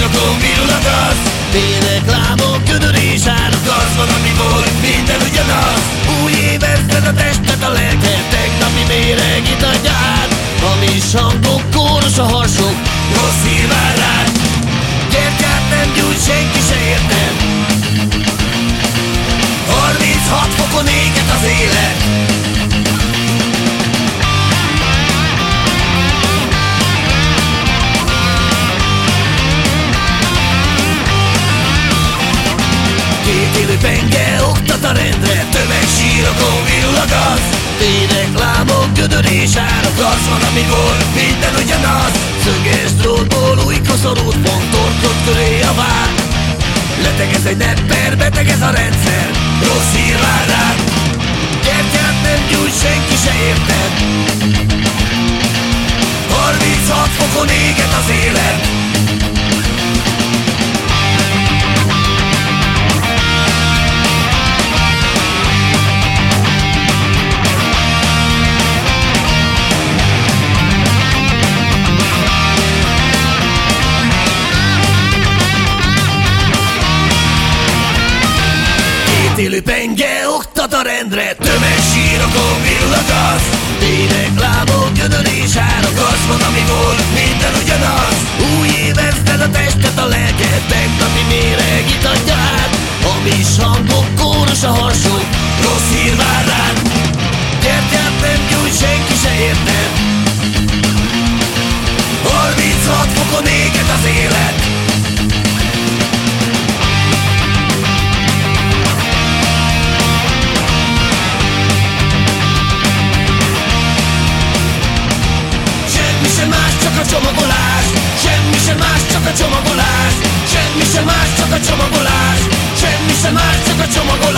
sírokon virul a gaz. Téreklámok, gödörés, árak, Az van, ami volt, minden ugyanaz. új évezred a testet, a lelket, tegnapi méreg itatja át. Hamis hangok, kóros a harsok, Rossz hír vár rád. gyertyát nem gyújt, senki se érted. 36 fokon éget az élet. Kétélű penge oktat a rendre, Tömegsírokon virul a gaz. téreklámok, gödörés, árak, Az van, ami volt, minden ugyanaz. szöges drótból új koszorút pont torkod köré a vár. Letegez egy nepper, beteg ez a rendszer, Rossz hír vár rád. gyertyát nem gyújt, senki se érted. 36 fokon éget az élet. Kétélű penge oktat a rendre, Tömegsírokon virul a gaz. téreklámok, gödörés, árak, Az van, ami volt, minden ugyanaz. új évezred a testet, a lelket, tegnapi méreg itatja át. Hamis hangok, kóros a harsok, Rossz hír vár rád. gyertyát nem gyújt, senki se érted. 36 fokon éget az élet. Semmi sem más, csak a csomagolás. Semmi sem más, csak a csomagolás. Semmi sem más, csak a csomagolás. Semmi sem más, csak a csomagolás.